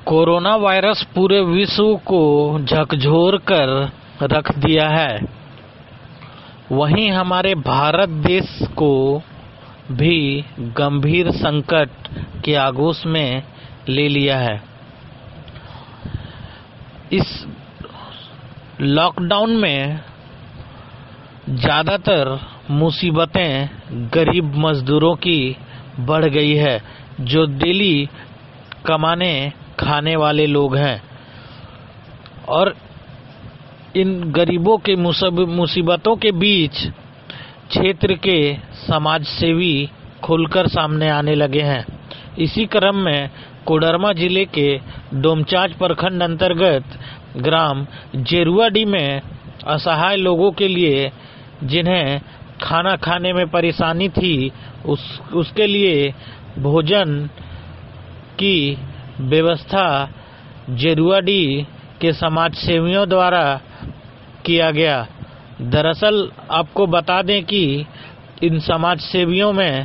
Corona virus पूरे विश्व को झकझोर कर रख दिया है। वहीं हमारे भारत देश को भी गंभीर संकट के आगोश में ले लिया है। इस लॉकडाउन में ज़्यादातर मुसीबतें गरीब मजदूरों की बढ़ गई है, जो डेली कमाने खाने वाले लोग हैं। और इन गरीबों के मुसीबतों के बीच क्षेत्र के समाज सेवी खुलकर सामने आने लगे हैं। इसी क्रम में कोडरमा जिले के डोमचांच प्रखंड अंतर्गत ग्राम जेरुआडी में असहाय लोगों के लिए, जिन्हें खाना खाने में परेशानी थी, उसके लिए भोजन की व्यवस्था जेरुआडी के समाज सेवियों द्वारा किया गया। दरअसल आपको बता दें कि इन समाज सेवियों में,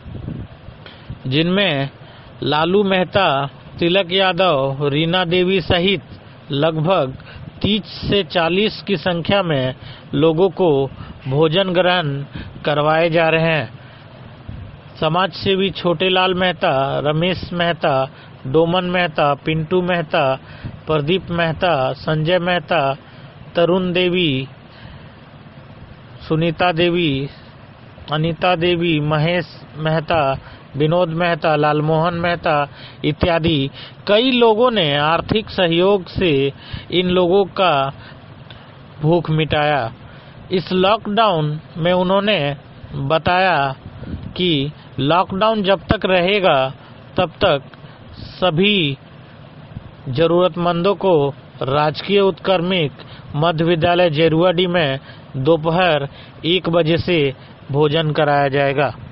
जिनमें लालू मेहता, तिलक यादव, रीना देवी सहित लगभग 30 से 40 की संख्या में लोगों को भोजन ग्रहण करवाए जा रहे हैं। समाज सेवी छोटेलाल मेहता, रमेश मेहता, डोमन मेहता, पिंटू मेहता, प्रदीप मेहता, संजय मेहता, तरुण देवी, सुनीता देवी, अनीता देवी, महेश मेहता, विनोद मेहता, लालमोहन मेहता इत्यादि कई लोगों ने आर्थिक सहयोग से इन लोगों का भूख मिटाया। इस लॉकडाउन में उन्होंने बताया कि लॉकडाउन जब तक रहेगा तब तक सभी जरूरतमंदों को राजकीय उत्क्रमिक मध्य विद्यालय जेरुआडी में दोपहर 1 बजे से भोजन कराया जाएगा।